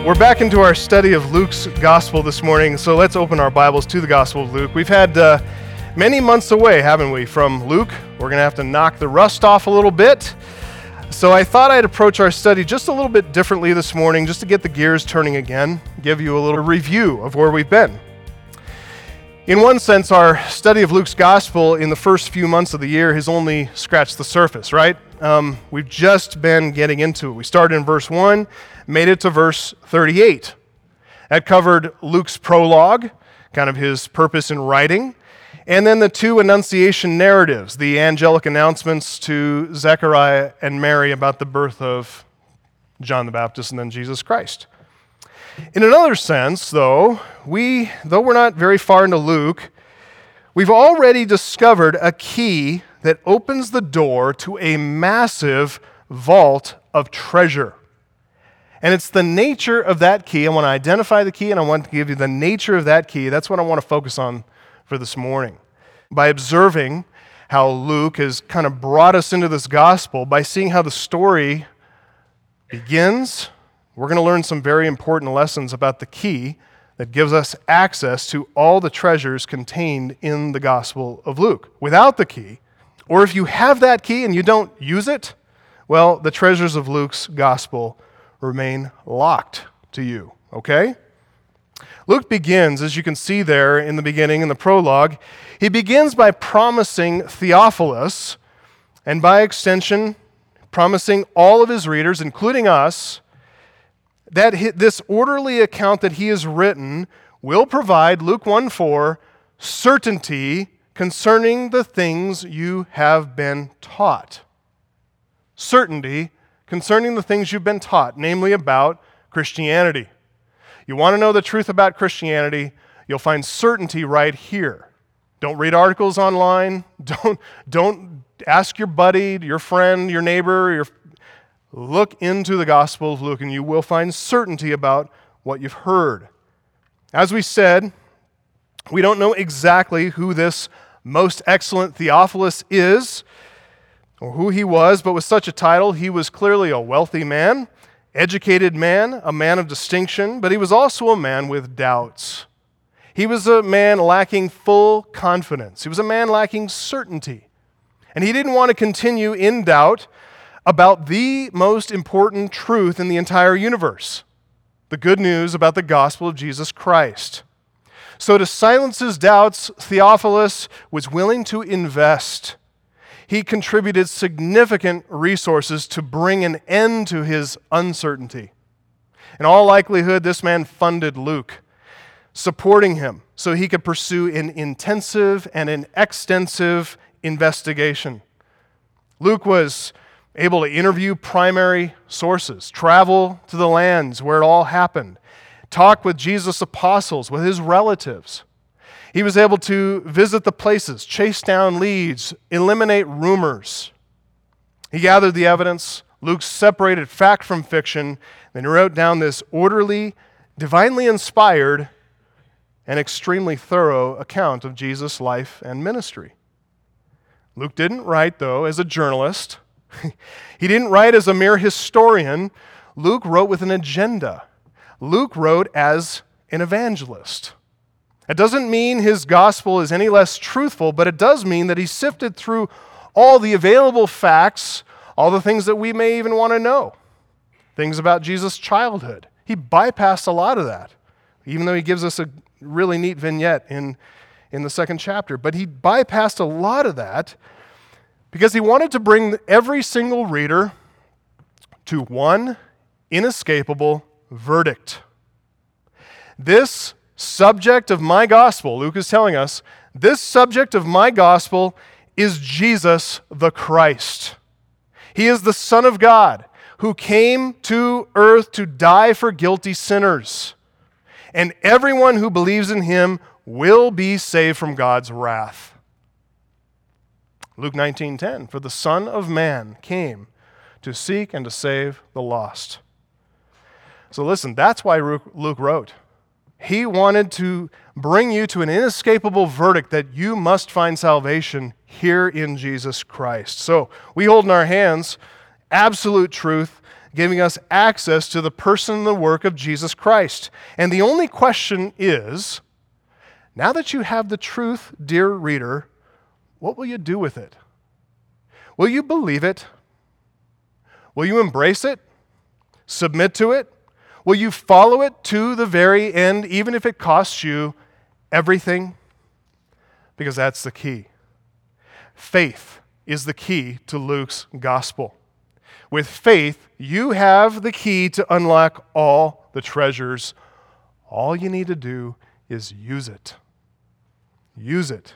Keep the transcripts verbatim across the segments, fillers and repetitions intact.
We're back into our study of Luke's Gospel this morning, so let's open our Bibles to the Gospel of Luke. We've had uh, many months away, haven't we, from Luke? We're going to have to knock the rust off a little bit. So I thought I'd approach our study just a little bit differently this morning, just to get the gears turning again, give you a little review of where we've been. In one sense, our study of Luke's Gospel in the first few months of the year has only scratched the surface, right? Um, we've just been getting into it. We started in verse one, made it to verse thirty-eight. That covered Luke's prologue, kind of his purpose in writing, and then the two Annunciation narratives, the angelic announcements to Zechariah and Mary about the birth of John the Baptist and then Jesus Christ. In another sense, though, we, though we're not very far into Luke, we've already discovered a key that opens the door to a massive vault of treasure. And it's the nature of that key. I want to identify the key, and I want to give you the nature of that key. That's what I want to focus on for this morning. By observing how Luke has kind of brought us into this gospel, by seeing how the story begins, we're going to learn some very important lessons about the key that gives us access to all the treasures contained in the Gospel of Luke. Without the key, or if you have that key and you don't use it, well, the treasures of Luke's Gospel remain locked to you, okay? Luke begins, as you can see there in the beginning, in the prologue, he begins by promising Theophilus, and by extension, promising all of his readers, including us, that this orderly account that he has written will provide, Luke one four, certainty concerning the things you have been taught. Certainty concerning the things you've been taught, namely about Christianity. You want to know the truth about Christianity, you'll find certainty right here. Don't read articles online. Don't, don't ask your buddy, your friend, your neighbor, your Look into the Gospel of Luke, and you will find certainty about what you've heard. As we said, we don't know exactly who this most excellent Theophilus is, or who he was, but with such a title, he was clearly a wealthy man, educated man, a man of distinction, but he was also a man with doubts. He was a man lacking full confidence. He was a man lacking certainty. And he didn't want to continue in doubt about the most important truth in the entire universe, the good news about the gospel of Jesus Christ. So to silence his doubts, Theophilus was willing to invest. He contributed significant resources to bring an end to his uncertainty. In all likelihood, this man funded Luke, supporting him so he could pursue an intensive and an extensive investigation. Luke was able to interview primary sources, travel to the lands where it all happened, talk with Jesus' apostles, with his relatives. He was able to visit the places, chase down leads, eliminate rumors. He gathered the evidence. Luke separated fact from fiction, then he wrote down this orderly, divinely inspired, and extremely thorough account of Jesus' life and ministry. Luke didn't write, though, as a journalist. He didn't write as a mere historian. Luke wrote with an agenda. Luke wrote as an evangelist. It doesn't mean his gospel is any less truthful, but it does mean that he sifted through all the available facts, all the things that we may even want to know, things about Jesus' childhood. He bypassed a lot of that, even though he gives us a really neat vignette in, in the second chapter. But he bypassed a lot of that because he wanted to bring every single reader to one inescapable verdict. This subject of my gospel, Luke is telling us, this subject of my gospel is Jesus the Christ. He is the Son of God who came to earth to die for guilty sinners. And everyone who believes in him will be saved from God's wrath. Luke nineteen ten, for the Son of Man came to seek and to save the lost. So listen, that's why Luke wrote. He wanted to bring you to an inescapable verdict that you must find salvation here in Jesus Christ. So we hold in our hands absolute truth, giving us access to the person and the work of Jesus Christ. And the only question is, now that you have the truth, dear reader, what will you do with it? Will you believe it? Will you embrace it? Submit to it? Will you follow it to the very end, even if it costs you everything? Because that's the key. Faith is the key to Luke's gospel. With faith, you have the key to unlock all the treasures. All you need to do is use it. Use it.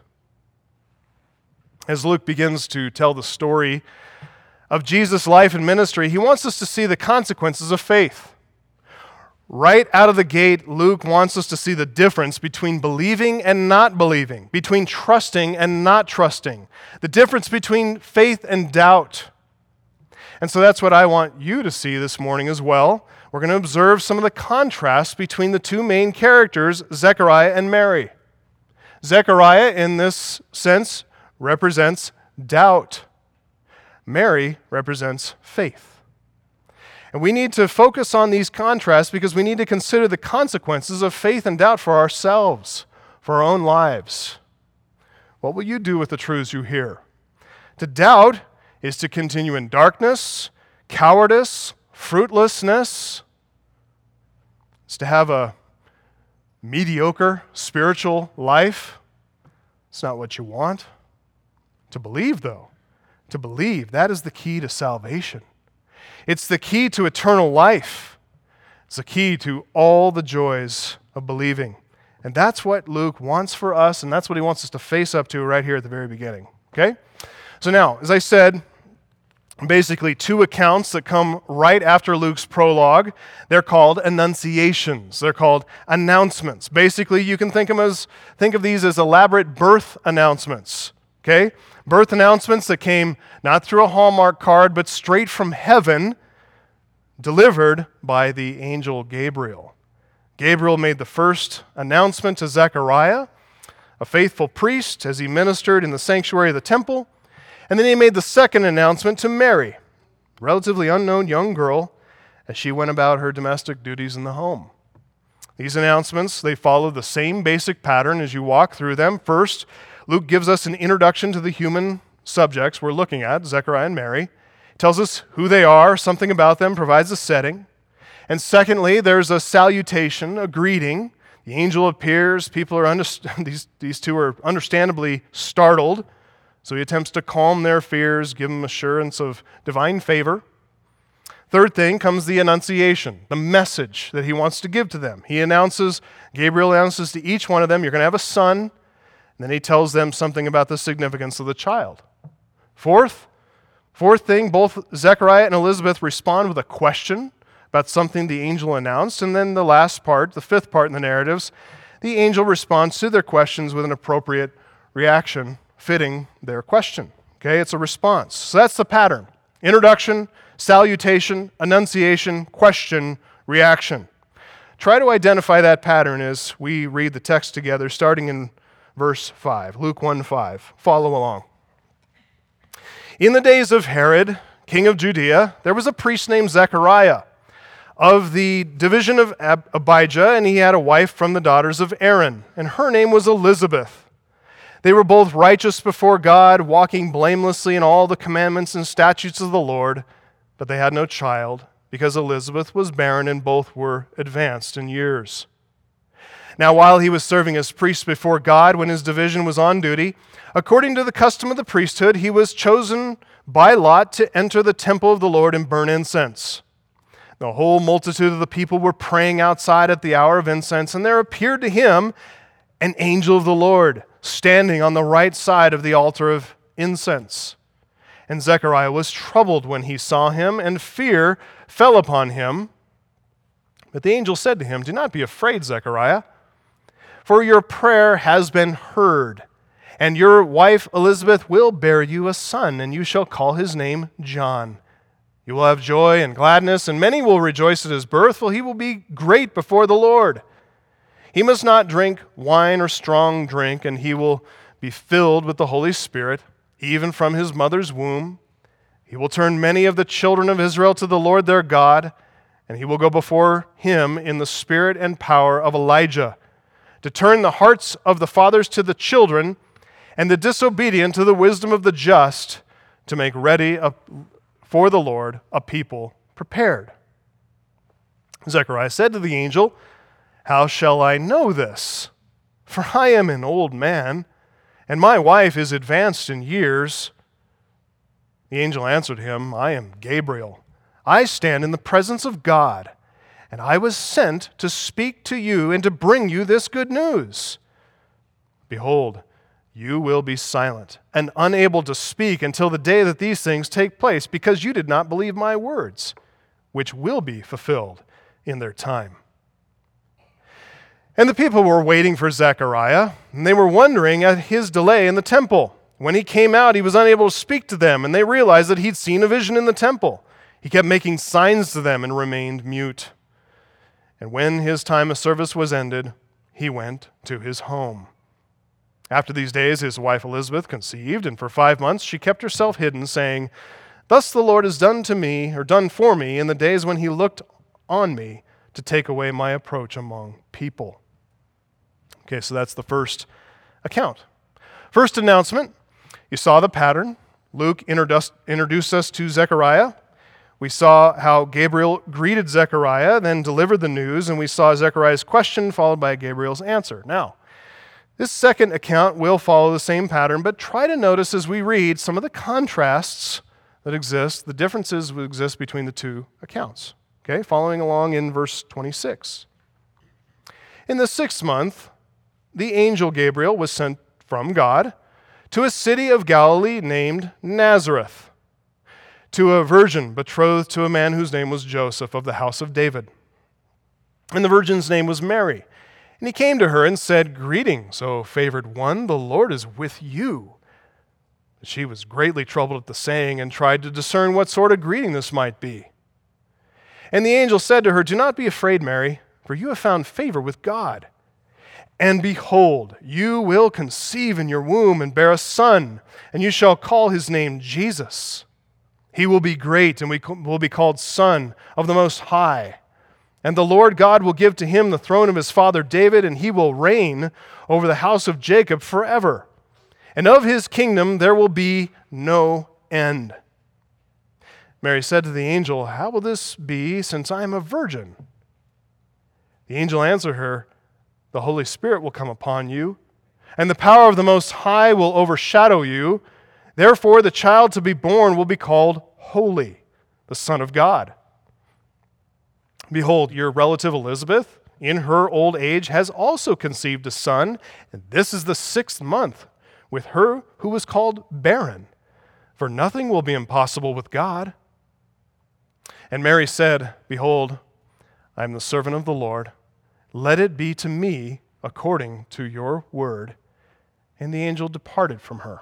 As Luke begins to tell the story of Jesus' life and ministry, he wants us to see the consequences of faith. Right out of the gate, Luke wants us to see the difference between believing and not believing, between trusting and not trusting, the difference between faith and doubt. And so that's what I want you to see this morning as well. We're going to observe some of the contrasts between the two main characters, Zechariah and Mary. Zechariah, in this sense, represents doubt. Mary represents faith. And we need to focus on these contrasts because we need to consider the consequences of faith and doubt for ourselves, for our own lives. What will you do with the truths you hear? To doubt is to continue in darkness, cowardice, fruitlessness. It's to have a mediocre spiritual life. It's not what you want. To believe, though, to believe, that is the key to salvation. It's the key to eternal life. It's the key to all the joys of believing. And that's what Luke wants for us, and that's what he wants us to face up to right here at the very beginning. Okay? So now, as I said, basically two accounts that come right after Luke's prologue. They're called annunciations. They're called announcements. Basically, you can think of, them as, think of these as elaborate birth announcements. Okay? Birth announcements that came not through a Hallmark card, but straight from heaven, delivered by the angel Gabriel. Gabriel made the first announcement to Zechariah, a faithful priest, as he ministered in the sanctuary of the temple. And then he made the second announcement to Mary, a relatively unknown young girl, as she went about her domestic duties in the home. These announcements, they follow the same basic pattern as you walk through them. First, Luke gives us an introduction to the human subjects we're looking at, Zechariah and Mary. He tells us who they are, something about them, provides a setting. And secondly, there's a salutation, a greeting. The angel appears. People are underst- these, these two are understandably startled. So he attempts to calm their fears, give them assurance of divine favor. Third thing comes the annunciation, the message that he wants to give to them. He announces, Gabriel announces to each one of them, you're going to have a son. And then he tells them something about the significance of the child. Fourth, fourth thing, both Zechariah and Elizabeth respond with a question about something the angel announced. And then the last part, the fifth part in the narratives, the angel responds to their questions with an appropriate reaction fitting their question. Okay, it's a response. So that's the pattern. Introduction, salutation, annunciation, question, reaction. Try to identify that pattern as we read the text together, starting in verse five, Luke one five. Follow along. In the days of Herod, king of Judea, there was a priest named Zechariah of the division of Ab- Abijah, and he had a wife from the daughters of Aaron, and her name was Elizabeth. They were both righteous before God, walking blamelessly in all the commandments and statutes of the Lord, but they had no child, because Elizabeth was barren and both were advanced in years. Now, while he was serving as priest before God when his division was on duty, according to the custom of the priesthood, he was chosen by lot to enter the temple of the Lord and burn incense. The whole multitude of the people were praying outside at the hour of incense, and there appeared to him an angel of the Lord standing on the right side of the altar of incense. And Zechariah was troubled when he saw him, and fear fell upon him. But the angel said to him, "Do not be afraid, Zechariah, for your prayer has been heard, and your wife Elizabeth will bear you a son, and you shall call his name John. You will have joy and gladness, and many will rejoice at his birth, for he will be great before the Lord. He must not drink wine or strong drink, and he will be filled with the Holy Spirit, even from his mother's womb. He will turn many of the children of Israel to the Lord their God, and he will go before him in the spirit and power of Elijah, to turn the hearts of the fathers to the children, and the disobedient to the wisdom of the just, to make ready a, for the Lord a people prepared. Zechariah said to the angel, "How shall I know this? For I am an old man, and my wife is advanced in years." The angel answered him, "I am Gabriel. I stand in the presence of God, and I was sent to speak to you and to bring you this good news. Behold, you will be silent and unable to speak until the day that these things take place, because you did not believe my words, which will be fulfilled in their time." And the people were waiting for Zechariah, and they were wondering at his delay in the temple. When he came out, he was unable to speak to them, and they realized that he'd seen a vision in the temple. He kept making signs to them and remained mute. And when his time of service was ended, he went to his home. After these days, his wife Elizabeth conceived, and for five months she kept herself hidden, saying, "Thus the Lord has done to me, or done for me, in the days when he looked on me to take away my approach among people." Okay, so that's the first account. First announcement. You saw the pattern. Luke introduced, introduced us to Zechariah. We saw how Gabriel greeted Zechariah, then delivered the news, and we saw Zechariah's question followed by Gabriel's answer. Now, this second account will follow the same pattern, but try to notice as we read some of the contrasts that exist, the differences that exist between the two accounts. Okay, following along in verse twenty-six. In the sixth month, the angel Gabriel was sent from God to a city of Galilee named Nazareth, to a virgin betrothed to a man whose name was Joseph of the house of David. And the virgin's name was Mary. And he came to her and said, "Greetings, O favored one, the Lord is with you." But she was greatly troubled at the saying and tried to discern what sort of greeting this might be. And the angel said to her, "Do not be afraid, Mary, for you have found favor with God. And behold, you will conceive in your womb and bear a son, and you shall call his name Jesus. He will be great and will be called Son of the Most High. And the Lord God will give to him the throne of his father David, and he will reign over the house of Jacob forever. And of his kingdom there will be no end." Mary said to the angel, "How will this be, since I am a virgin?" The angel answered her, "The Holy Spirit will come upon you, and the power of the Most High will overshadow you. Therefore, the child to be born will be called Holy, the Son of God. Behold, your relative Elizabeth, in her old age, has also conceived a son, and this is the sixth month with her who was called barren, for nothing will be impossible with God." And Mary said, "Behold, I am the servant of the Lord. Let it be to me according to your word." And the angel departed from her.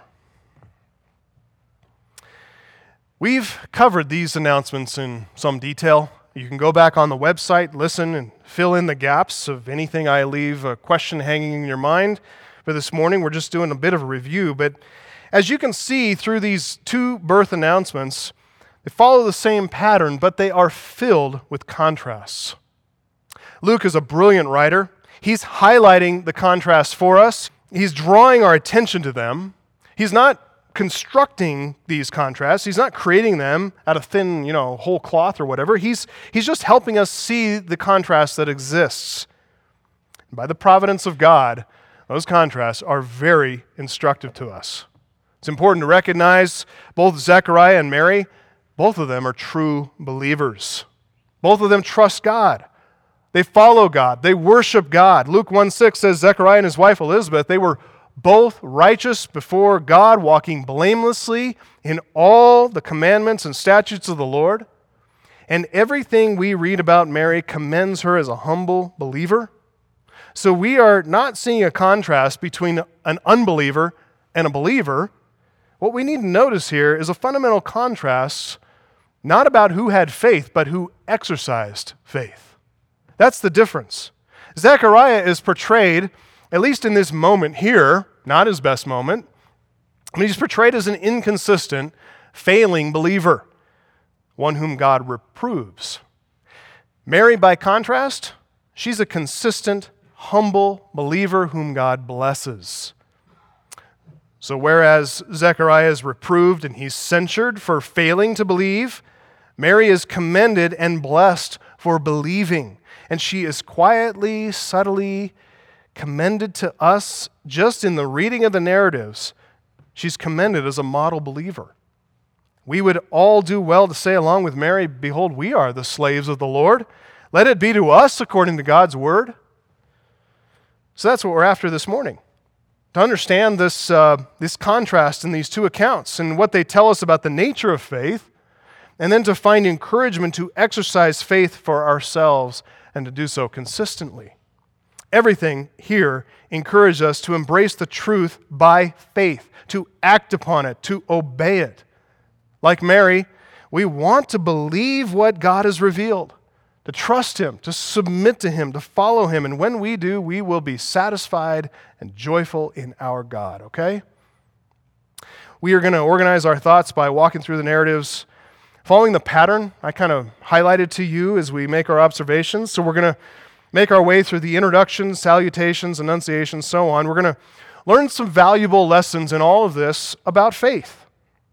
We've covered these announcements in some detail. You can go back on the website, listen, and fill in the gaps of anything I leave a question hanging in your mind. For this morning, we're just doing a bit of a review. But as you can see through these two birth announcements, they follow the same pattern, but they are filled with contrasts. Luke is a brilliant writer. He's highlighting the contrasts for us. He's drawing our attention to them. He's not constructing these contrasts. He's not creating them out of thin, you know, whole cloth or whatever. He's, he's just helping us see the contrast that exists. By the providence of God, those contrasts are very instructive to us. It's important to recognize both Zechariah and Mary, both of them are true believers. Both of them trust God. They follow God. They worship God. Luke one six says Zechariah and his wife Elizabeth, they were both righteous before God, walking blamelessly in all the commandments and statutes of the Lord. And everything we read about Mary commends her as a humble believer. So we are not seeing a contrast between an unbeliever and a believer. What we need to notice here is a fundamental contrast, not about who had faith, but who exercised faith. That's the difference. Zechariah is portrayed, at least in this moment here, not his best moment, I mean, he's portrayed as an inconsistent, failing believer, one whom God reproves. Mary, by contrast, she's a consistent, humble believer whom God blesses. So whereas Zechariah is reproved and he's censured for failing to believe, Mary is commended and blessed for believing. And she is quietly, subtly commended to us just in the reading of the narratives. She's commended as a model believer. We would all do well to say along with Mary, "Behold, we are the slaves of the Lord. Let it be to us according to God's word." So that's what we're after this morning. To understand this, uh, this contrast in these two accounts and what they tell us about the nature of faith, and then to find encouragement to exercise faith for ourselves and to do so consistently. Everything here encourages us to embrace the truth by faith, to act upon it, to obey it. Like Mary, we want to believe what God has revealed, to trust Him, to submit to Him, to follow Him. And when we do, we will be satisfied and joyful in our God, okay? We are going to organize our thoughts by walking through the narratives, following the pattern I kind of highlighted to you as we make our observations. So we're going to make our way through the introductions, salutations, enunciations, so on. We're going to learn some valuable lessons in all of this about faith.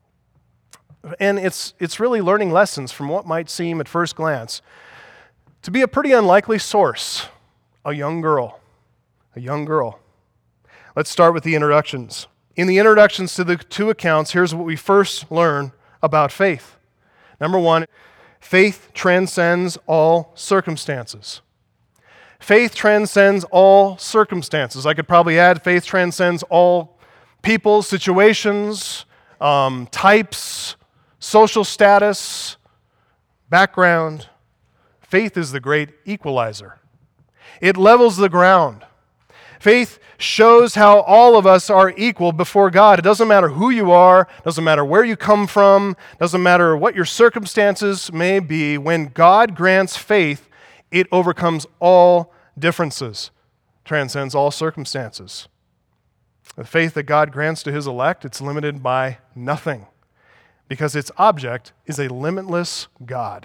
And it's, it's really learning lessons from what might seem at first glance to be a pretty unlikely source, a young girl, a young girl. Let's start with the introductions. In the introductions to the two accounts, here's what we first learn about faith. Number one, faith transcends all circumstances. Faith transcends all circumstances. I could probably add faith transcends all people, situations, um, types, social status, background. Faith is the great equalizer. It levels the ground. Faith shows how all of us are equal before God. It doesn't matter who you are, doesn't matter where you come from, doesn't matter what your circumstances may be. When God grants faith, it overcomes all differences, transcends all circumstances. The faith that God grants to His elect, it's limited by nothing, because its object is a limitless God.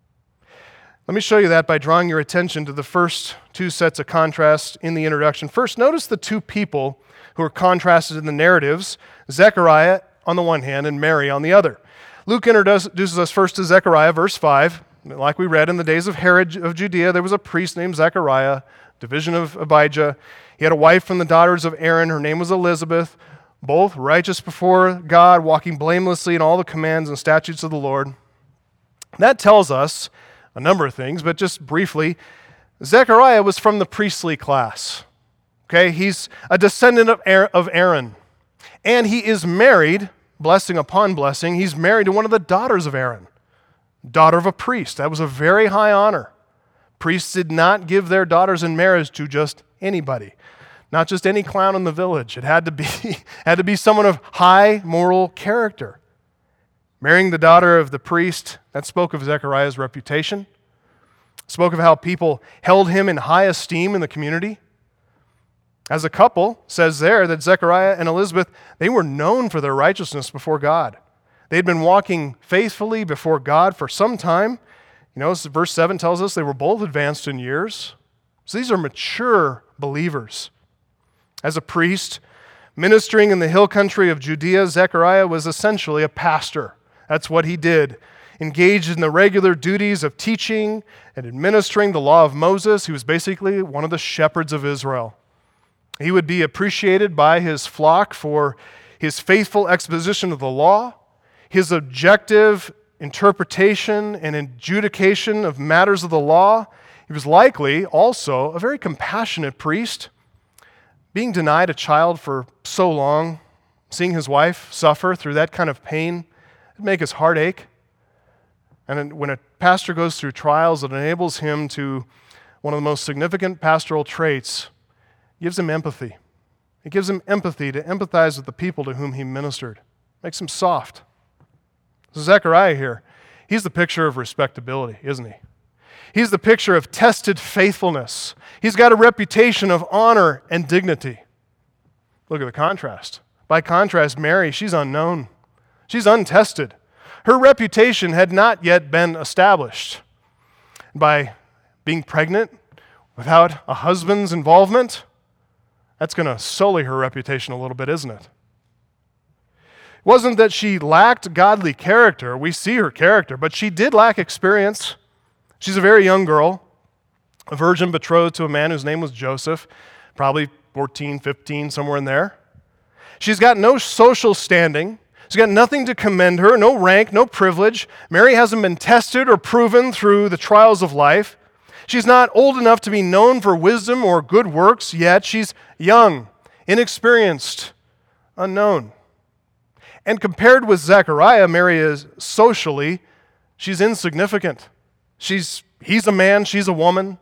Let me show you that by drawing your attention to the first two sets of contrasts in the introduction. First, notice the two people who are contrasted in the narratives, Zechariah on the one hand and Mary on the other. Luke introduces us first to Zechariah, verse five. Like we read, in the days of Herod of Judea, there was a priest named Zechariah, division of Abijah. He had a wife from the daughters of Aaron. Her name was Elizabeth, both righteous before God, walking blamelessly in all the commands and statutes of the Lord. That tells us a number of things, but just briefly, Zechariah was from the priestly class. Okay, he's a descendant of Aaron, and he is married, blessing upon blessing, he's married to one of the daughters of Aaron, daughter of a priest. That was a very high honor. Priests did not give their daughters in marriage to just anybody, not just any clown in the village. It had to be, had to be someone of high moral character. Marrying the daughter of the priest, that spoke of Zechariah's reputation, spoke of how people held him in high esteem in the community. As a couple, says there that Zechariah and Elizabeth, they were known for their righteousness before God. They'd been walking faithfully before God for some time. You know, verse seven tells us they were both advanced in years. So these are mature believers. As a priest, ministering in the hill country of Judea, Zechariah was essentially a pastor. That's what he did. Engaged in the regular duties of teaching and administering the law of Moses. He was basically one of the shepherds of Israel. He would be appreciated by his flock for his faithful exposition of the law, his objective interpretation and adjudication of matters of the law. He was likely also a very compassionate priest. Being denied a child for so long, seeing his wife suffer through that kind of pain, it'd make his heart ache. And when a pastor goes through trials, it enables him to, one of the most significant pastoral traits, gives him empathy. It gives him empathy to empathize with the people to whom he ministered. Makes him soft. So Zechariah here, he's the picture of respectability, isn't he? He's the picture of tested faithfulness. He's got a reputation of honor and dignity. Look at the contrast. By contrast, Mary, she's unknown. She's untested. Her reputation had not yet been established. By being pregnant without a husband's involvement, that's going to sully her reputation a little bit, isn't it? It wasn't that she lacked godly character. We see her character, but she did lack experience. She's a very young girl, a virgin betrothed to a man whose name was Joseph, probably fourteen, fifteen, somewhere in there. She's got no social standing. She's got nothing to commend her, no rank, no privilege. Mary hasn't been tested or proven through the trials of life. She's not old enough to be known for wisdom or good works, yet she's young, inexperienced, unknown. And compared with Zechariah, Mary is socially, she's insignificant. She's, he's a man, she's a woman.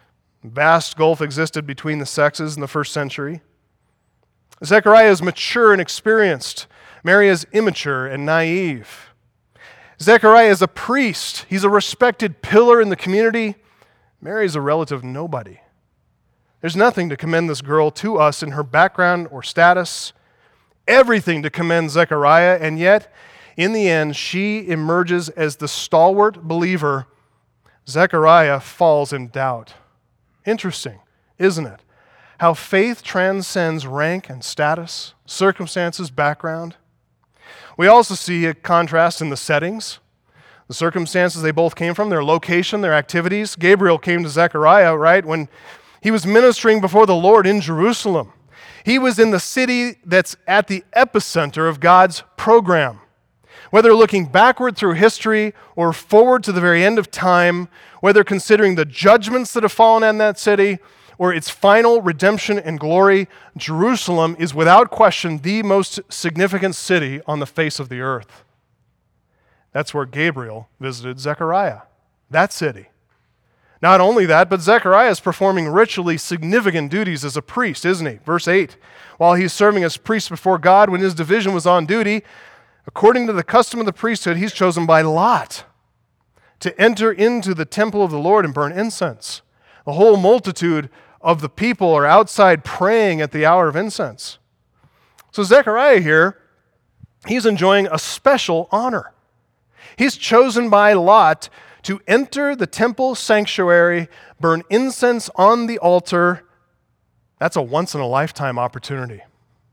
Vast gulf existed between the sexes in the first century. Zechariah is mature and experienced. Mary is immature and naive. Zechariah is a priest. He's a respected pillar in the community. Mary is a relative nobody. There's nothing to commend this girl to us in her background or status. Everything to commend Zechariah, and yet, in the end, she emerges as the stalwart believer. Zechariah falls in doubt. Interesting, isn't it? How faith transcends rank and status, circumstances, background. We also see a contrast in the settings, the circumstances they both came from, their location, their activities. Gabriel came to Zechariah, right, when he was ministering before the Lord in Jerusalem. He was in the city that's at the epicenter of God's program. Whether looking backward through history or forward to the very end of time, whether considering the judgments that have fallen on that city or its final redemption and glory, Jerusalem is without question the most significant city on the face of the earth. That's where Gabriel visited Zechariah, that city. Not only that, but Zechariah is performing ritually significant duties as a priest, isn't he? Verse eight, while he's serving as priest before God when his division was on duty, according to the custom of the priesthood, he's chosen by lot to enter into the temple of the Lord and burn incense. The whole multitude of the people are outside praying at the hour of incense. So Zechariah here, he's enjoying a special honor. He's chosen by lot to enter the temple sanctuary, burn incense on the altar. That's a once-in-a-lifetime opportunity.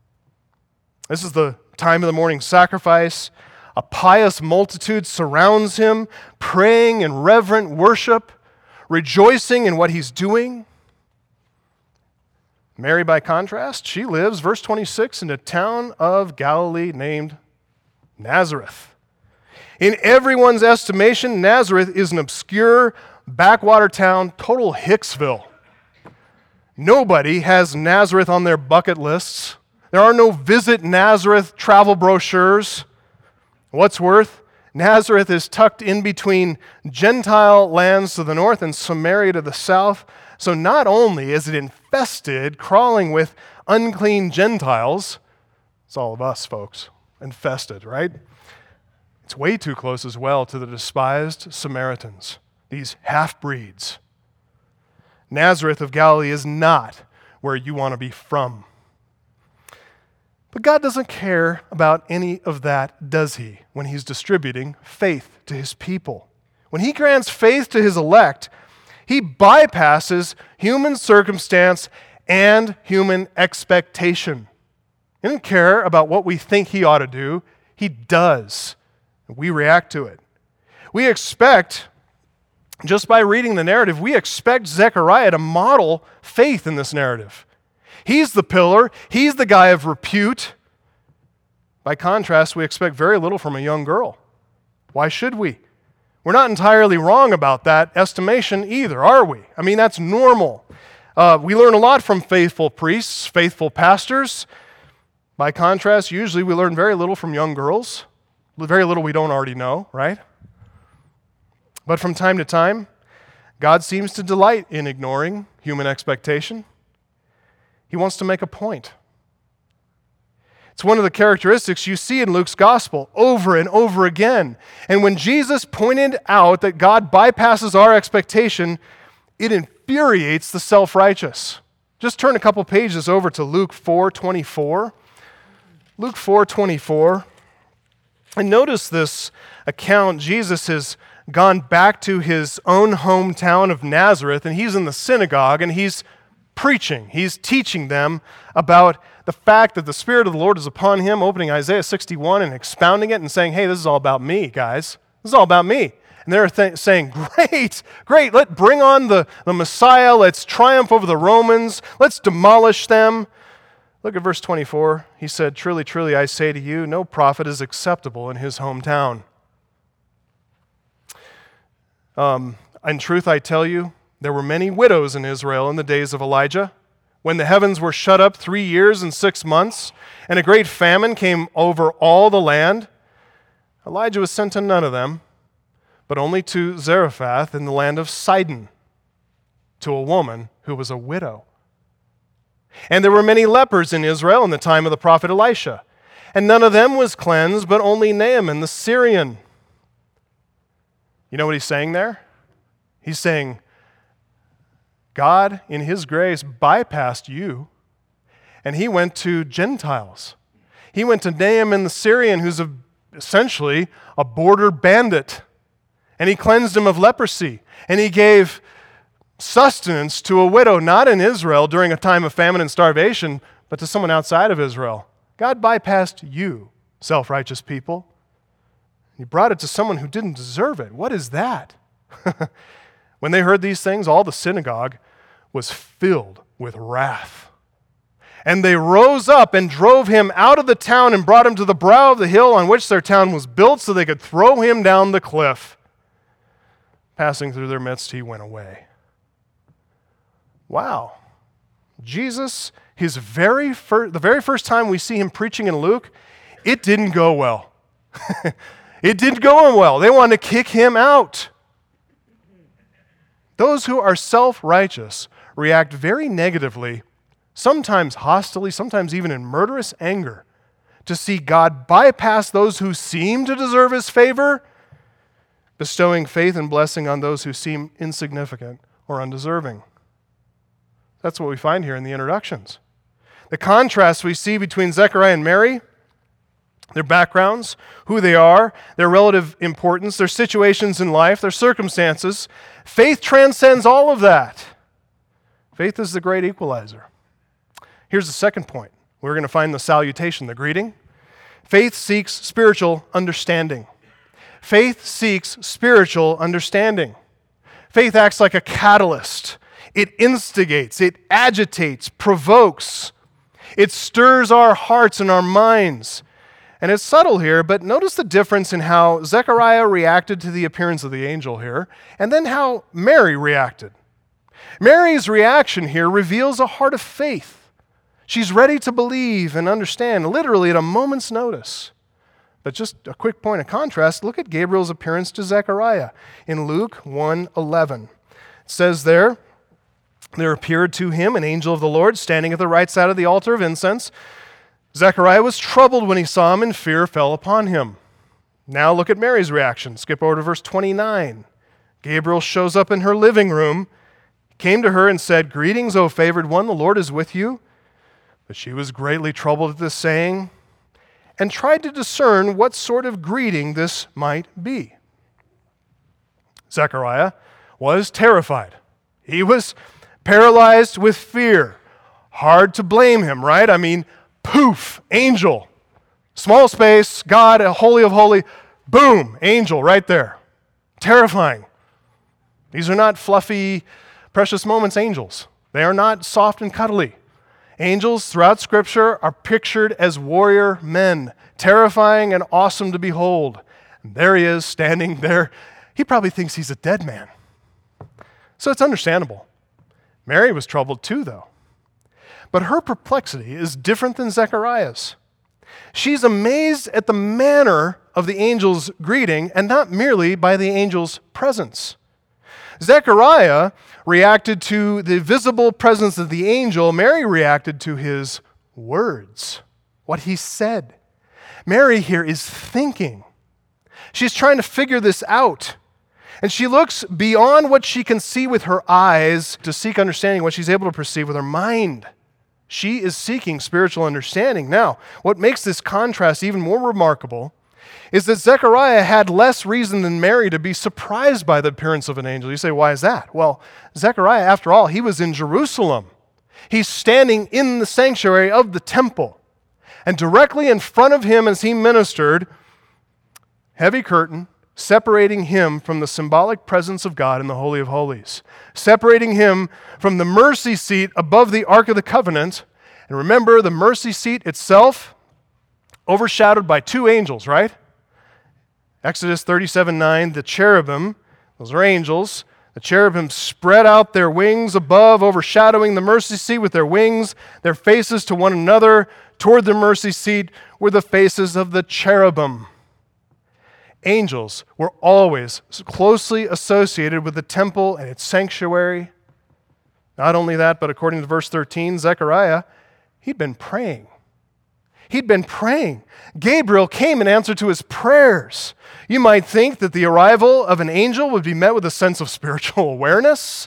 This is the time of the morning sacrifice. A pious multitude surrounds him, praying in reverent worship, rejoicing in what he's doing. Mary, by contrast, she lives, verse twenty-six, in a town of Galilee named Nazareth. In everyone's estimation, Nazareth is an obscure backwater town, total Hicksville. Nobody has Nazareth on their bucket lists. There are no Visit Nazareth travel brochures. What's worth? Nazareth is tucked in between Gentile lands to the north and Samaria to the south. So not only is it infested, crawling with unclean Gentiles, it's all of us, folks, infested, right? It's way too close as well to the despised Samaritans, these half-breeds. Nazareth of Galilee is not where you want to be from. But God doesn't care about any of that, does he, when he's distributing faith to his people? When he grants faith to his elect, he bypasses human circumstance and human expectation. He doesn't care about what we think he ought to do. He does. We react to it. We expect, just by reading the narrative, we expect Zechariah to model faith in this narrative. He's the pillar. He's the guy of repute. By contrast, we expect very little from a young girl. Why should we? We're not entirely wrong about that estimation either, are we? I mean, that's normal. Uh, we learn a lot from faithful priests, faithful pastors. By contrast, usually we learn very little from young girls. Very little we don't already know, right? But from time to time, God seems to delight in ignoring human expectation. He wants to make a point. It's one of the characteristics you see in Luke's gospel over and over again. And when Jesus pointed out that God bypasses our expectation, it infuriates the self-righteous. Just turn a couple pages over to Luke four twenty-four. Luke four twenty-four. And notice this account. Jesus has gone back to his own hometown of Nazareth, and he's in the synagogue, and he's preaching. He's teaching them about the fact that the Spirit of the Lord is upon him, opening Isaiah sixty-one and expounding it and saying, hey, this is all about me, guys. This is all about me. And they're th- saying, great, great, let's bring on the, the Messiah. Let's triumph over the Romans. Let's demolish them. Look at verse twenty-four. He said, truly, truly, I say to you, no prophet is acceptable in his hometown. Um, in truth, I tell you, there were many widows in Israel in the days of Elijah, when the heavens were shut up three years and six months, and a great famine came over all the land. Elijah was sent to none of them, but only to Zarephath in the land of Sidon, to a woman who was a widow. And there were many lepers in Israel in the time of the prophet Elisha, and none of them was cleansed, but only Naaman the Syrian. You know what he's saying there? He's saying, God, in his grace, bypassed you, and he went to Gentiles. He went to Naaman the Syrian, who's a, essentially a border bandit, and he cleansed him of leprosy, and he gave sustenance to a widow, not in Israel during a time of famine and starvation, but to someone outside of Israel. God bypassed you, self-righteous people. He brought it to someone who didn't deserve it. What is that? When they heard these things, all the synagogue was filled with wrath. And they rose up and drove him out of the town and brought him to the brow of the hill on which their town was built so they could throw him down the cliff. Passing through their midst, he went away. Wow. Jesus, his very first, the very first time we see him preaching in Luke, it didn't go well. It didn't go well. They wanted to kick him out. Those who are self-righteous react very negatively, sometimes hostilely, sometimes even in murderous anger, to see God bypass those who seem to deserve his favor, bestowing faith and blessing on those who seem insignificant or undeserving. That's what we find here in the introductions. The contrast we see between Zechariah and Mary, their backgrounds, who they are, their relative importance, their situations in life, their circumstances. Faith transcends all of that. Faith is the great equalizer. Here's the second point. We're going to find the salutation, the greeting. Faith seeks spiritual understanding. Faith seeks spiritual understanding. Faith acts like a catalyst. It instigates, it agitates, provokes. It stirs our hearts and our minds. And it's subtle here, but notice the difference in how Zechariah reacted to the appearance of the angel here, and then how Mary reacted. Mary's reaction here reveals a heart of faith. She's ready to believe and understand, literally at a moment's notice. But just a quick point of contrast, look at Gabriel's appearance to Zechariah in Luke one eleven. It says there, there appeared to him an angel of the Lord standing at the right side of the altar of incense. Zechariah was troubled when he saw him, and fear fell upon him. Now look at Mary's reaction. Skip over to verse twenty-nine. Gabriel shows up in her living room, came to her and said, "Greetings, O favored one, the Lord is with you." But she was greatly troubled at this saying, and tried to discern what sort of greeting this might be. Zechariah was terrified. He was paralyzed with fear. Hard to blame him, right? I mean, poof, angel. Small space, God, a holy of holy, boom, angel right there. Terrifying. These are not fluffy, precious moments angels. They are not soft and cuddly. Angels throughout Scripture are pictured as warrior men, terrifying and awesome to behold. And there he is, standing there. He probably thinks he's a dead man. So it's understandable. Mary was troubled too, though. But her perplexity is different than Zechariah's. She's amazed at the manner of the angel's greeting and not merely by the angel's presence. Zechariah reacted to the visible presence of the angel. Mary reacted to his words, what he said. Mary here is thinking. She's trying to figure this out. And she looks beyond what she can see with her eyes to seek understanding, what she's able to perceive with her mind. She is seeking spiritual understanding. Now, what makes this contrast even more remarkable is that Zechariah had less reason than Mary to be surprised by the appearance of an angel. You say, why is that? Well, Zechariah, after all, he was in Jerusalem. He's standing in the sanctuary of the temple. And directly in front of him as he ministered, heavy curtain, separating him from the symbolic presence of God in the Holy of Holies, separating him from the mercy seat above the Ark of the Covenant. And remember, the mercy seat itself, overshadowed by two angels, right? Exodus thirty-seven nine, the cherubim, those are angels. The cherubim spread out their wings above, overshadowing the mercy seat with their wings. Their faces to one another toward the mercy seat were the faces of the cherubim. Angels were always closely associated with the temple and its sanctuary. Not only that, but according to verse thirteen, Zechariah, he'd been praying. He'd been praying. Gabriel came in answer to his prayers. You might think that the arrival of an angel would be met with a sense of spiritual awareness,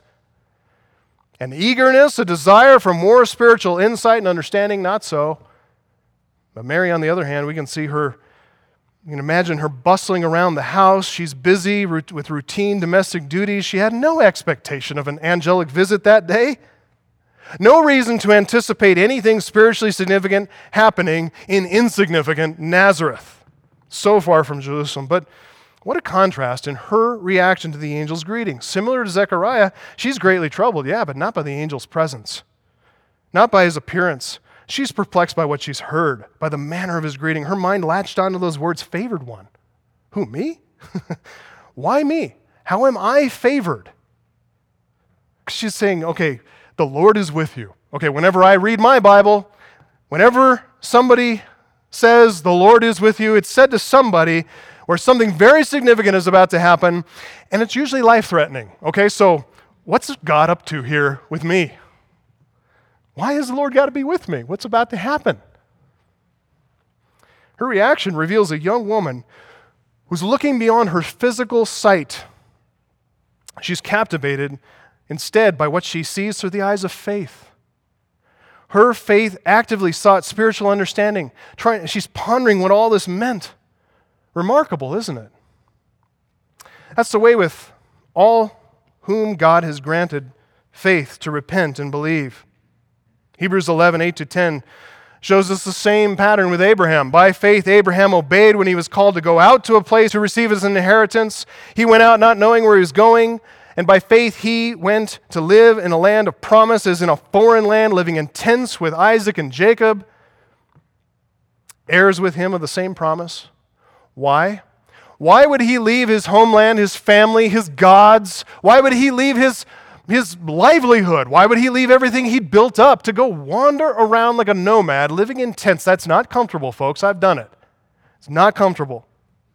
an eagerness, a desire for more spiritual insight and understanding. Not so. But Mary, on the other hand, we can see her, you can imagine her bustling around the house. She's busy with routine domestic duties. She had no expectation of an angelic visit that day. No reason to anticipate anything spiritually significant happening in insignificant Nazareth, so far from Jerusalem. But what a contrast in her reaction to the angel's greeting. Similar to Zechariah, she's greatly troubled, yeah, but not by the angel's presence, not by his appearance. She's perplexed by what she's heard, by the manner of his greeting. Her mind latched onto those words, favored one. Who, me? Why me? How am I favored? She's saying, okay, the Lord is with you. Okay, whenever I read my Bible, whenever somebody says the Lord is with you, it's said to somebody where something very significant is about to happen, and it's usually life-threatening. Okay, so what's God up to here with me? Why has the Lord got to be with me? What's about to happen? Her reaction reveals a young woman who's looking beyond her physical sight. She's captivated instead by what she sees through the eyes of faith. Her faith actively sought spiritual understanding. Trying, she's pondering what all this meant. Remarkable, isn't it? That's the way with all whom God has granted faith to repent and believe. Hebrews eleven, eight to ten shows us the same pattern with Abraham. By faith, Abraham obeyed when he was called to go out to a place to receive his inheritance. He went out not knowing where he was going. And by faith, he went to live in a land of promise, as in a foreign land, living in tents with Isaac and Jacob, heirs with him of the same promise. Why? Why would he leave his homeland, his family, his gods? Why would he leave his, his livelihood? Why would he leave everything he'd built up to go wander around like a nomad, living in tents? That's not comfortable, folks. I've done it. It's not comfortable.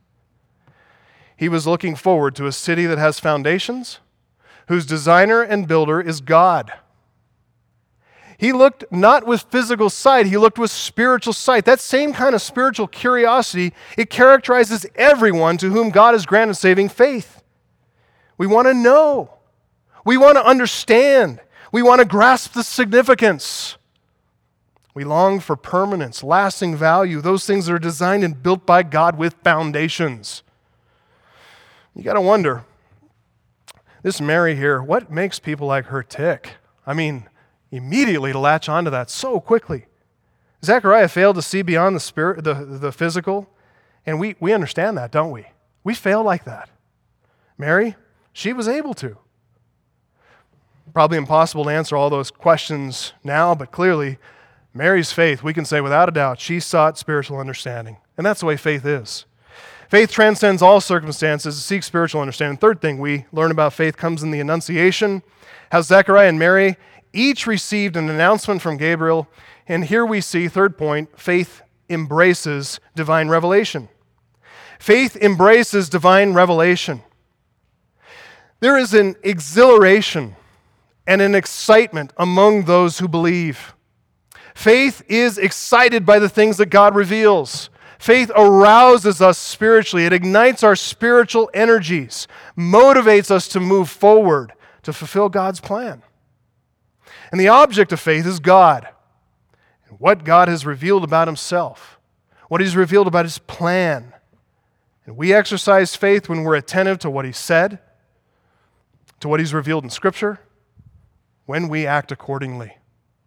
He was looking forward to a city that has foundations, whose designer and builder is God. He looked not with physical sight, he looked with spiritual sight. That same kind of spiritual curiosity, it characterizes everyone to whom God has granted saving faith. We want to know. We want to understand. We want to grasp the significance. We long for permanence, lasting value, those things that are designed and built by God with foundations. You got to wonder, this Mary here, what makes people like her tick? I mean, immediately to latch onto that so quickly. Zechariah failed to see beyond the spirit, the, the physical, and we, we understand that, don't we? We fail like that. Mary, she was able to. Probably impossible to answer all those questions now, but clearly, Mary's faith, we can say without a doubt, she sought spiritual understanding. And that's the way faith is. Faith transcends all circumstances, seeks spiritual understanding. Third thing we learn about faith comes in the Annunciation, how Zechariah and Mary each received an announcement from Gabriel. And here we see, third point, faith embraces divine revelation. Faith embraces divine revelation. There is an exhilaration and an excitement among those who believe. Faith is excited by the things that God reveals. Faith arouses us spiritually. It ignites our spiritual energies, motivates us to move forward to fulfill God's plan. And the object of faith is God, and what God has revealed about himself, what he's revealed about his plan. And we exercise faith when we're attentive to what he said, to what he's revealed in Scripture, when we act accordingly.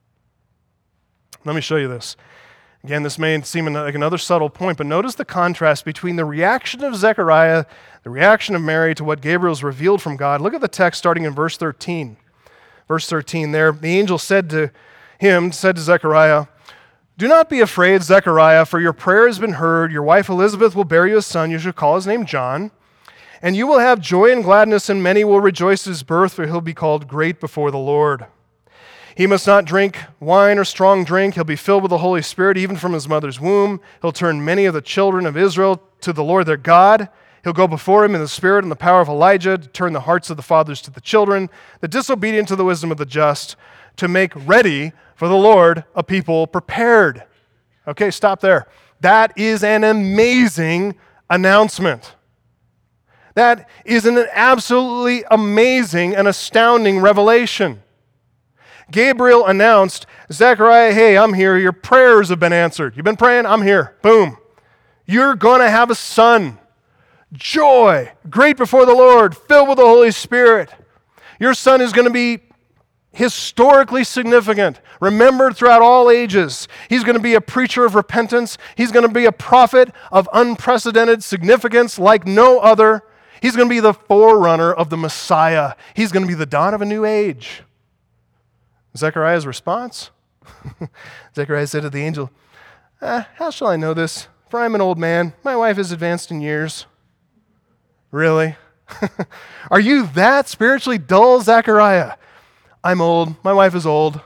Let me show you this. Again, this may seem like another subtle point, but notice the contrast between the reaction of Zechariah, the reaction of Mary to what Gabriel's revealed from God. Look at the text starting in verse thirteen. Verse thirteen there, the angel said to him, said to Zechariah, "Do not be afraid, Zechariah, for your prayer has been heard. Your wife Elizabeth will bear you a son. You shall call his name John. And you will have joy and gladness, and many will rejoice at his birth, for he'll be called great before the Lord. He must not drink wine or strong drink. He'll be filled with the Holy Spirit, even from his mother's womb. He'll turn many of the children of Israel to the Lord their God. He'll go before him in the spirit and the power of Elijah to turn the hearts of the fathers to the children, the disobedient to the wisdom of the just, to make ready for the Lord a people prepared." Okay, stop there. That is an amazing announcement. That is an absolutely amazing and astounding revelation. Gabriel announced, "Zechariah, hey, I'm here. Your prayers have been answered. You've been praying? I'm here." Boom. You're going to have a son. Joy, great before the Lord, filled with the Holy Spirit. Your son is going to be historically significant, remembered throughout all ages. He's going to be a preacher of repentance. He's going to be a prophet of unprecedented significance like no other. He's going to be the forerunner of the Messiah. He's going to be the dawn of a new age. Zechariah's response? Zechariah said to the angel, eh, "How shall I know this? For I'm an old man. My wife is advanced in years." Really? Are you that spiritually dull, Zechariah? I'm old. My wife is old.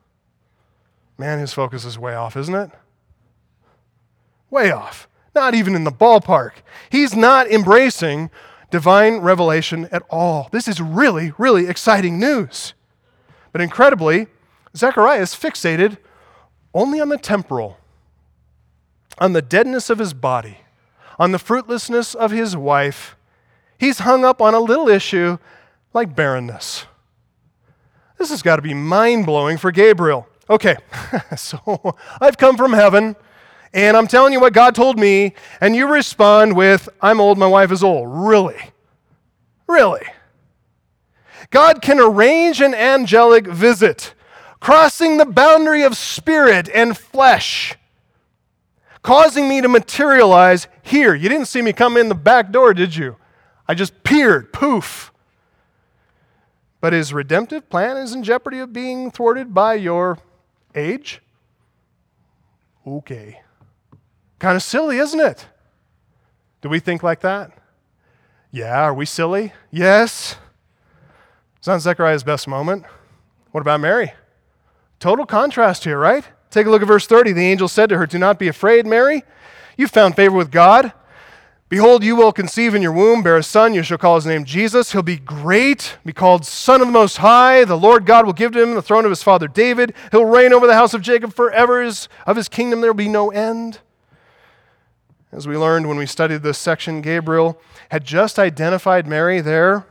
Man, his focus is way off, isn't it? Way off. Not even in the ballpark. He's not embracing divine revelation at all. This is really, really exciting news. But incredibly, Zechariah is fixated only on the temporal, on the deadness of his body, on the fruitlessness of his wife. He's hung up on a little issue like barrenness. This has got to be mind-blowing for Gabriel. Okay, so I've come from heaven, and I'm telling you what God told me, and you respond with, "I'm old, my wife is old." Really? Really? God can arrange an angelic visit, crossing the boundary of spirit and flesh, causing me to materialize here. You didn't see me come in the back door, did you? I just peered, poof. But his redemptive plan is in jeopardy of being thwarted by your age? Okay. Kind of silly, isn't it? Do we think like that? Yeah, are we silly? Yes. It's not Zechariah's best moment. What about Mary? Total contrast here, right? Take a look at verse thirty. The angel said to her, "Do not be afraid, Mary. You've found favor with God. Behold, you will conceive in your womb, bear a son. You shall call his name Jesus. He'll be great, be called Son of the Most High. The Lord God will give to him the throne of his father David. He'll reign over the house of Jacob forever. Of his kingdom there will be no end." As we learned when we studied this section, Gabriel had just identified Mary there,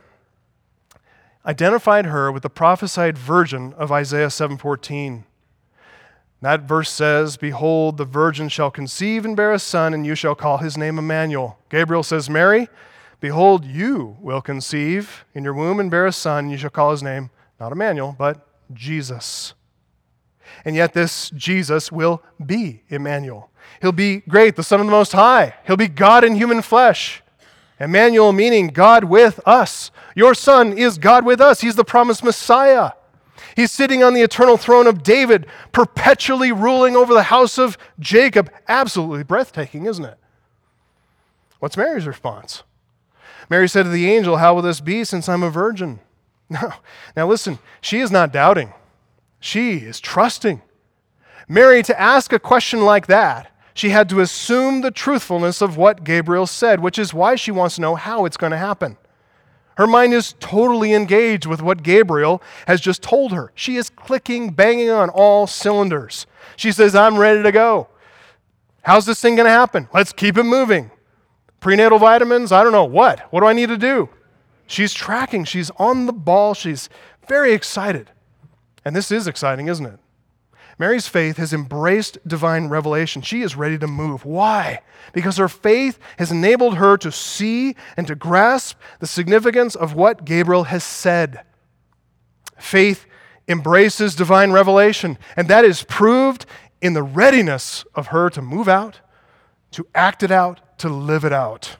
identified her with the prophesied virgin of Isaiah seven fourteen. That verse says, "Behold, the virgin shall conceive and bear a son, and you shall call his name Emmanuel." Gabriel says, "Mary, behold, you will conceive in your womb and bear a son, and you shall call his name, not Emmanuel, but Jesus." And yet this Jesus will be Emmanuel. He'll be great, the Son of the Most High. He'll be God in human flesh. Emmanuel meaning God with us. Your son is God with us. He's the promised Messiah. He's sitting on the eternal throne of David, perpetually ruling over the house of Jacob. Absolutely breathtaking, isn't it? What's Mary's response? Mary said to the angel, "How will this be since I'm a virgin?" Now, now listen, she is not doubting. She is trusting. Mary, to ask a question like that, she had to assume the truthfulness of what Gabriel said, which is why she wants to know how it's going to happen. Her mind is totally engaged with what Gabriel has just told her. She is clicking, banging on all cylinders. She says, "I'm ready to go. How's this thing going to happen? Let's keep it moving. Prenatal vitamins? I don't know. What? What do I need to do?" She's tracking. She's on the ball. She's very excited. And this is exciting, isn't it? Mary's faith has embraced divine revelation. She is ready to move. Why? Because her faith has enabled her to see and to grasp the significance of what Gabriel has said. Faith embraces divine revelation, and that is proved in the readiness of her to move out, to act it out, to live it out.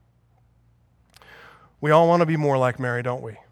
We all want to be more like Mary, don't we?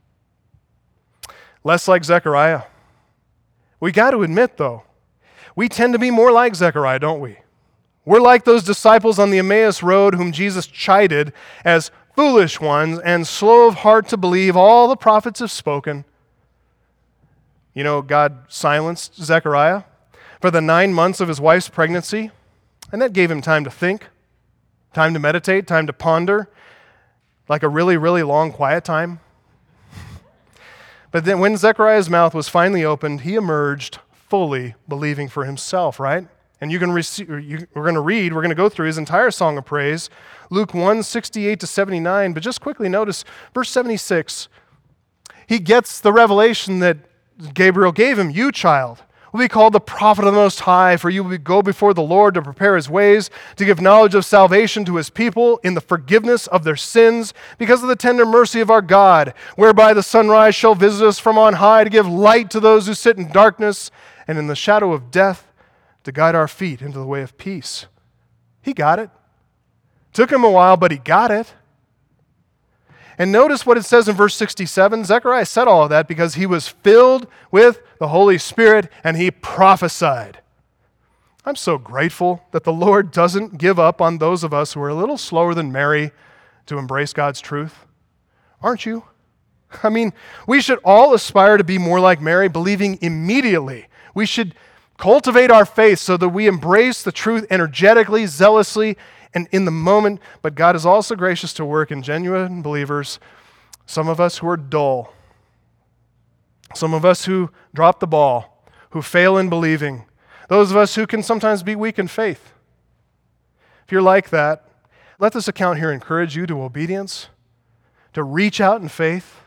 Less like Zechariah. We got to admit, though, we tend to be more like Zechariah, don't we? We're like those disciples on the Emmaus Road whom Jesus chided as foolish ones and slow of heart to believe all the prophets have spoken. You know, God silenced Zechariah for the nine months of his wife's pregnancy, and that gave him time to think, time to meditate, time to ponder, like a really, really long quiet time. But then when Zechariah's mouth was finally opened, he emerged fully believing for himself, right? And you can receive, you, we're going to read, we're going to go through his entire song of praise, Luke one, sixty-eight to seventy-nine, but just quickly notice verse seventy-six. He gets the revelation that Gabriel gave him. You, child, will be called the prophet of the Most High, for you will go before the Lord to prepare his ways, to give knowledge of salvation to his people in the forgiveness of their sins, because of the tender mercy of our God, whereby the sunrise shall visit us from on high, to give light to those who sit in darkness and in the shadow of death, to guide our feet into the way of peace. He got it. Took him a while, but he got it. And notice what it says in verse sixty-seven. Zechariah said all of that because he was filled with the Holy Spirit and he prophesied. I'm so grateful that the Lord doesn't give up on those of us who are a little slower than Mary to embrace God's truth. Aren't you? I mean, we should all aspire to be more like Mary, believing immediately. We should cultivate our faith so that we embrace the truth energetically, zealously, and in the moment. But God is also gracious to work in genuine believers, some of us who are dull, some of us who drop the ball, who fail in believing, those of us who can sometimes be weak in faith. If you're like that, let this account here encourage you to obedience, to reach out in faith.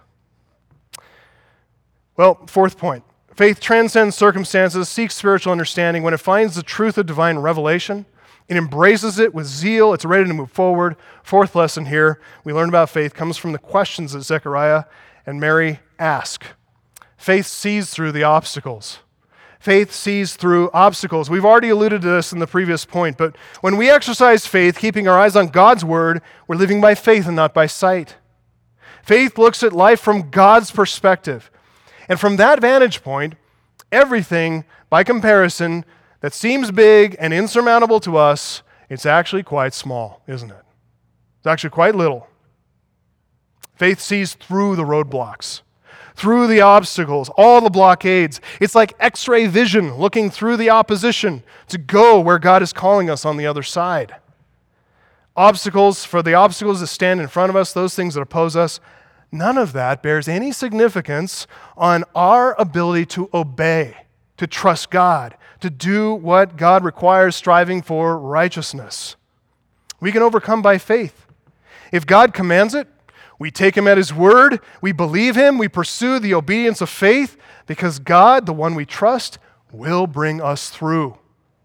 Well, fourth point. Faith transcends circumstances, seeks spiritual understanding. When it finds the truth of divine revelation, it embraces it with zeal. It's ready to move forward. Fourth lesson here we learn about faith comes from the questions that Zechariah and Mary ask. Faith sees through the obstacles. Faith sees through obstacles. We've already alluded to this in the previous point, but when we exercise faith, keeping our eyes on God's word, we're living by faith and not by sight. Faith looks at life from God's perspective. And from that vantage point, everything, by comparison, that seems big and insurmountable to us, it's actually quite small, isn't it? It's actually quite little. Faith sees through the roadblocks, through the obstacles, all the blockades. It's like X-ray vision looking through the opposition to go where God is calling us on the other side. Obstacles, for the obstacles that stand in front of us, those things that oppose us, none of that bears any significance on our ability to obey, to trust God, to do what God requires, striving for righteousness. We can overcome by faith. If God commands it, we take him at his word, we believe him, we pursue the obedience of faith, because God, the one we trust, will bring us through.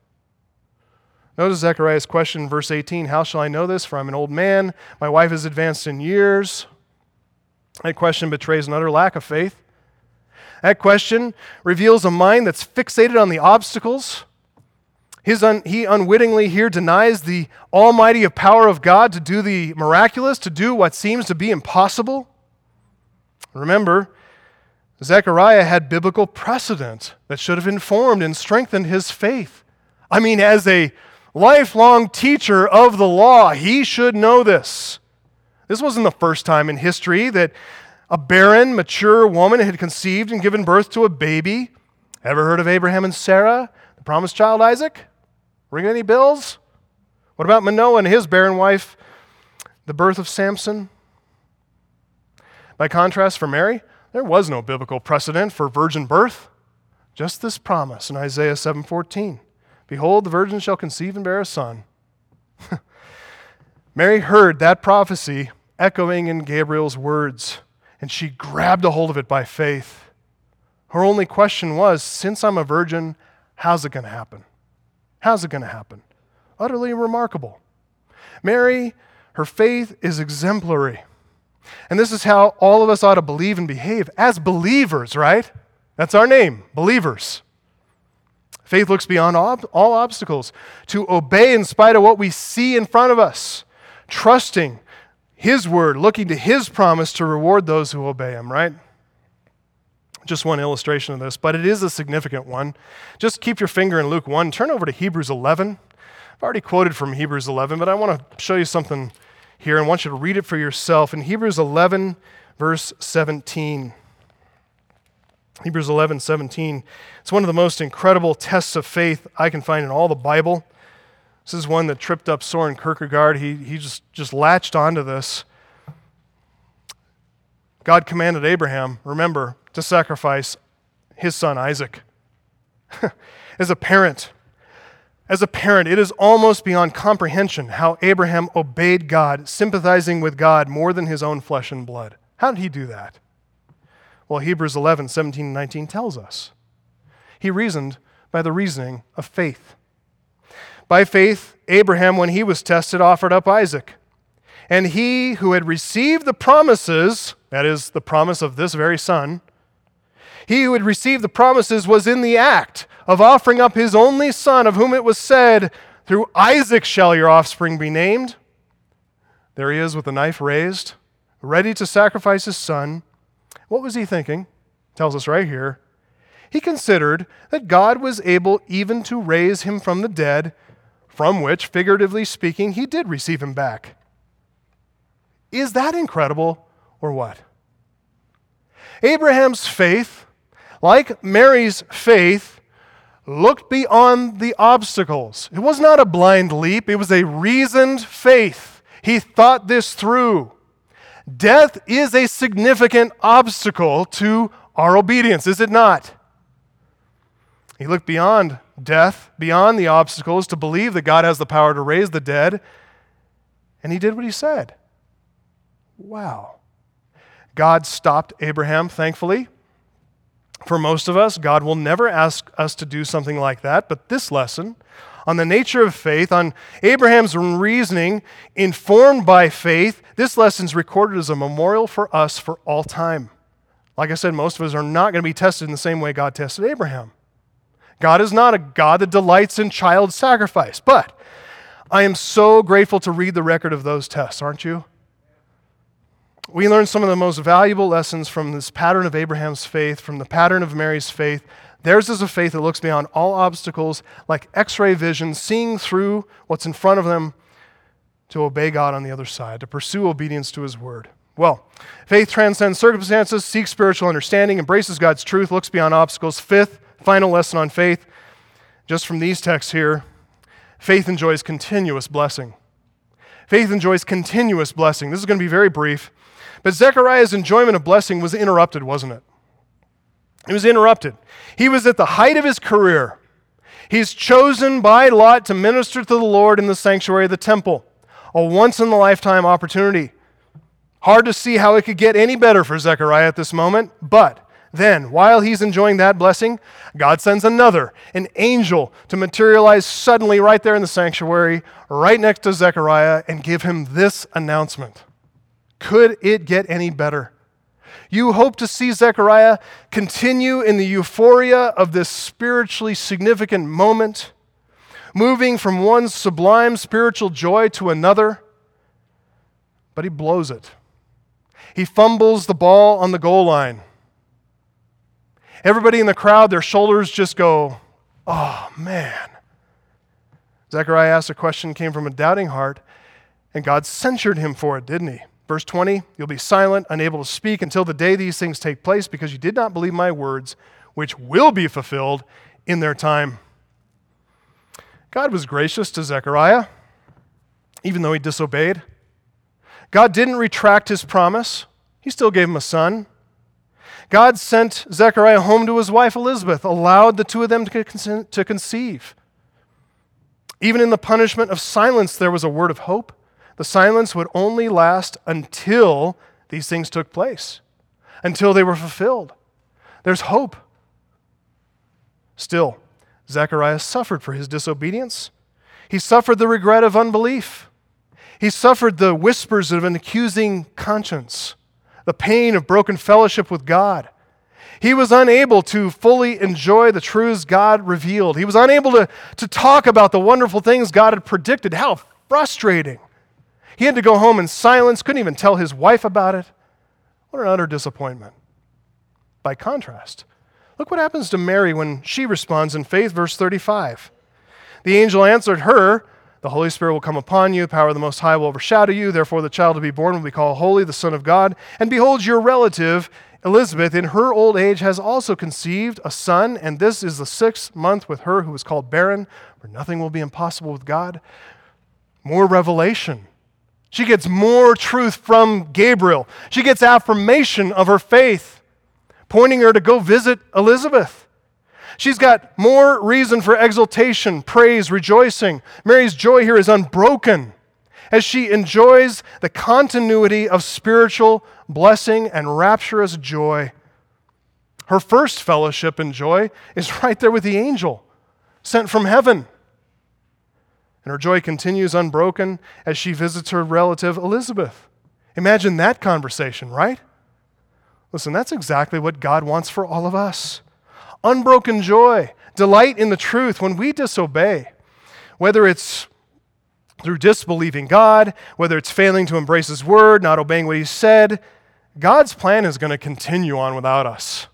Notice Zechariah's question in verse eighteen, how shall I know this? For I'm an old man, my wife is advanced in years. That question betrays an utter lack of faith. That question reveals a mind that's fixated on the obstacles. His un, he unwittingly here denies the almighty power of God to do the miraculous, to do what seems to be impossible. Remember, Zechariah had biblical precedent that should have informed and strengthened his faith. I mean, as a lifelong teacher of the law, he should know this. This wasn't the first time in history that a barren, mature woman had conceived and given birth to a baby. Ever heard of Abraham and Sarah, the promised child Isaac? Ring any bells? What about Manoah and his barren wife, the birth of Samson? By contrast, for Mary, there was no biblical precedent for virgin birth. Just this promise in Isaiah seven fourteen. Behold, the virgin shall conceive and bear a son. Mary heard that prophecy echoing in Gabriel's words, and she grabbed a hold of it by faith. Her only question was, since I'm a virgin, How's it going to happen? How's it going to happen? Utterly remarkable. Mary, her faith is exemplary. And this is how all of us ought to believe and behave as believers, right? That's our name, believers. Faith looks beyond all, all obstacles to obey in spite of what we see in front of us, trusting His word, looking to His promise to reward those who obey Him, right? Just one illustration of this, but it is a significant one. Just keep your finger in Luke one. Turn over to Hebrews eleven. I've already quoted from Hebrews eleven, but I want to show you something here and want you to read it for yourself. In Hebrews eleven, verse seventeen. Hebrews eleven, seventeen. It's one of the most incredible tests of faith I can find in all the Bible. This is one that tripped up Soren Kierkegaard. He, he just, just latched onto this. God commanded Abraham, remember, to sacrifice his son Isaac. As a parent, as a parent, it is almost beyond comprehension how Abraham obeyed God, sympathizing with God more than his own flesh and blood. How did he do that? Well, Hebrews eleven, seventeen and nineteen tells us. He reasoned by the reasoning of faith. By faith, Abraham, when he was tested, offered up Isaac. And he who had received the promises, that is, the promise of this very son, he who had received the promises was in the act of offering up his only son, of whom it was said, through Isaac shall your offspring be named. There he is with the knife raised, ready to sacrifice his son. What was he thinking? Tells us right here. He considered that God was able even to raise him from the dead, from which, figuratively speaking, he did receive him back. Is that incredible or what? Abraham's faith, like Mary's faith, looked beyond the obstacles. It was not a blind leap. It was a reasoned faith. He thought this through. Death is a significant obstacle to our obedience, is it not? He looked beyond death, beyond the obstacles, to believe that God has the power to raise the dead, and he did what he said. Wow. God stopped Abraham, thankfully. For most of us, God will never ask us to do something like that, but this lesson on the nature of faith, on Abraham's reasoning informed by faith, this lesson's recorded as a memorial for us for all time. Like I said, most of us are not going to be tested in the same way God tested Abraham. God is not a God that delights in child sacrifice, but I am so grateful to read the record of those tests, aren't you? We learn some of the most valuable lessons from this pattern of Abraham's faith, from the pattern of Mary's faith. Theirs is a faith that looks beyond all obstacles, like x-ray vision, seeing through what's in front of them to obey God on the other side, to pursue obedience to his word. Well, faith transcends circumstances, seeks spiritual understanding, embraces God's truth, looks beyond obstacles. Fifth, final lesson on faith, just from these texts here, faith enjoys continuous blessing. Faith enjoys continuous blessing. This is going to be very brief, but Zechariah's enjoyment of blessing was interrupted, wasn't it? It was interrupted. He was at the height of his career. He's chosen by lot to minister to the Lord in the sanctuary of the temple, a once-in-a-lifetime opportunity. Hard to see how it could get any better for Zechariah at this moment, but then, while he's enjoying that blessing, God sends another, an angel, to materialize suddenly right there in the sanctuary, right next to Zechariah, and give him this announcement. Could it get any better? You hope to see Zechariah continue in the euphoria of this spiritually significant moment, moving from one sublime spiritual joy to another, but he blows it. He fumbles the ball on the goal line. Everybody in the crowd, their shoulders just go, oh man. Zechariah asked a question, came from a doubting heart, and God censured him for it, didn't he? Verse twenty, you'll be silent, unable to speak until the day these things take place, because you did not believe my words, which will be fulfilled in their time. God was gracious to Zechariah, even though he disobeyed. God didn't retract his promise. He still gave him a son. God sent Zechariah home to his wife Elizabeth, allowed the two of them to conceive. Even in the punishment of silence, there was a word of hope. The silence would only last until these things took place, until they were fulfilled. There's hope. Still, Zechariah suffered for his disobedience. He suffered the regret of unbelief. He suffered the whispers of an accusing conscience, the pain of broken fellowship with God. He was unable to fully enjoy the truths God revealed. He was unable to, to talk about the wonderful things God had predicted. How frustrating. He had to go home in silence, couldn't even tell his wife about it. What an utter disappointment. By contrast, look what happens to Mary when she responds in faith, verse thirty-five. The angel answered her, "The Holy Spirit will come upon you, the power of the Most High will overshadow you, therefore the child to be born will be called Holy, the Son of God. And behold, your relative Elizabeth, in her old age, has also conceived a son, and this is the sixth month with her who is called barren, for nothing will be impossible with God." More revelation. She gets more truth from Gabriel. She gets affirmation of her faith, pointing her to go visit Elizabeth. She's got more reason for exultation, praise, rejoicing. Mary's joy here is unbroken as she enjoys the continuity of spiritual blessing and rapturous joy. Her first fellowship and joy is right there with the angel sent from heaven. And her joy continues unbroken as she visits her relative Elizabeth. Imagine that conversation, right? Listen, that's exactly what God wants for all of us. Unbroken joy, delight in the truth when we disobey, whether it's through disbelieving God, whether it's failing to embrace His word, not obeying what He said. God's plan is going to continue on without us.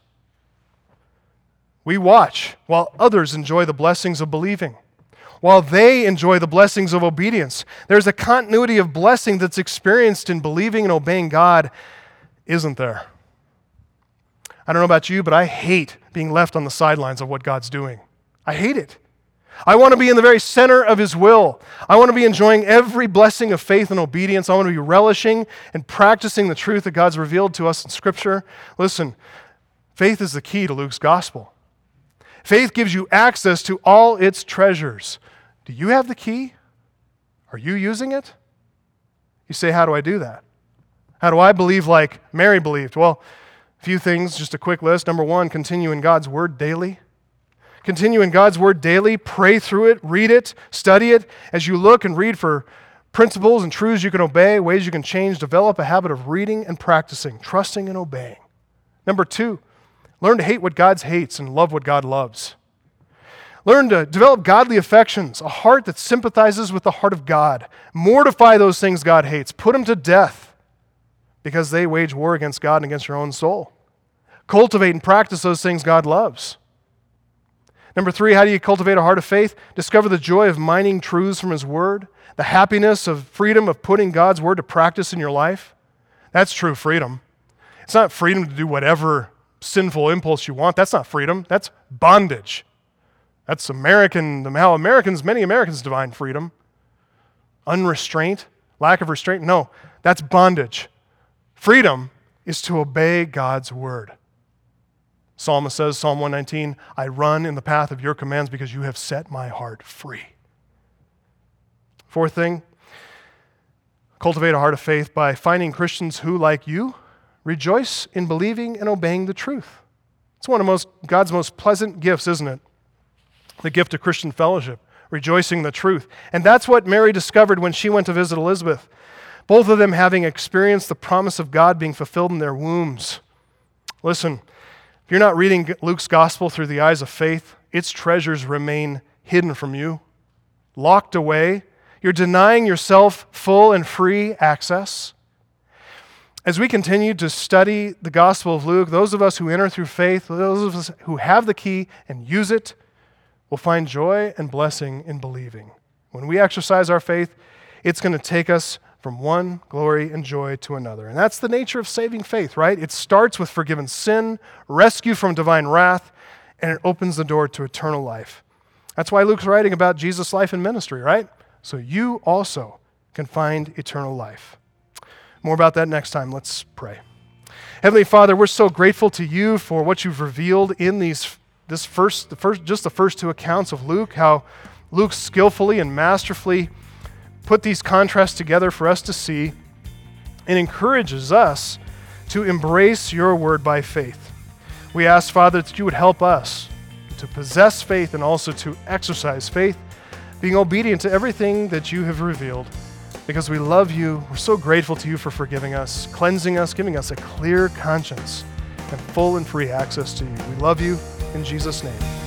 We watch while others enjoy the blessings of believing, while they enjoy the blessings of obedience. There's a continuity of blessing that's experienced in believing and obeying God, isn't there? I don't know about you, but I hate being left on the sidelines of what God's doing. I hate it. I want to be in the very center of His will. I want to be enjoying every blessing of faith and obedience. I want to be relishing and practicing the truth that God's revealed to us in Scripture. Listen, faith is the key to Luke's gospel. Faith gives you access to all its treasures. Do you have the key? Are you using it? You say, how do I do that? How do I believe like Mary believed? Well, a few things, just a quick list. Number one, continue in God's Word daily. Continue in God's Word daily. Pray through it, read it, study it. As you look and read for principles and truths you can obey, ways you can change, develop a habit of reading and practicing, trusting and obeying. Number two, learn to hate what God hates and love what God loves. Learn to develop godly affections, a heart that sympathizes with the heart of God. Mortify those things God hates. Put them to death because they wage war against God and against your own soul. Cultivate and practice those things God loves. Number three, how do you cultivate a heart of faith? Discover the joy of mining truths from His Word, the happiness of freedom of putting God's Word to practice in your life. That's true freedom. It's not freedom to do whatever sinful impulse you want. That's not freedom. That's bondage. That's American, how Americans, many Americans define freedom. Unrestraint, lack of restraint. No, that's bondage. Freedom is to obey God's Word. Psalmist says, Psalm one nineteen, I run in the path of your commands because you have set my heart free. Fourth thing, cultivate a heart of faith by finding Christians who, like you, rejoice in believing and obeying the truth. It's one of most, God's most pleasant gifts, isn't it? The gift of Christian fellowship, rejoicing in the truth. And that's what Mary discovered when she went to visit Elizabeth. Both of them having experienced the promise of God being fulfilled in their wombs. Listen, if you're not reading Luke's gospel through the eyes of faith, its treasures remain hidden from you, locked away. You're denying yourself full and free access. As we continue to study the Gospel of Luke, those of us who enter through faith, those of us who have the key and use it, will find joy and blessing in believing. When we exercise our faith, it's going to take us from one glory and joy to another. And that's the nature of saving faith, right? It starts with forgiven sin, rescue from divine wrath, and it opens the door to eternal life. That's why Luke's writing about Jesus' life and ministry, right? So you also can find eternal life. More about that next time. Let's pray. Heavenly Father, we're so grateful to you for what you've revealed in these this first, the first, just the first two accounts of Luke, how Luke skillfully and masterfully put these contrasts together for us to see and encourages us to embrace your word by faith. We ask, Father, that you would help us to possess faith and also to exercise faith, being obedient to everything that you have revealed. Because we love you, we're so grateful to you for forgiving us, cleansing us, giving us a clear conscience, and full and free access to you. We love you in Jesus' name.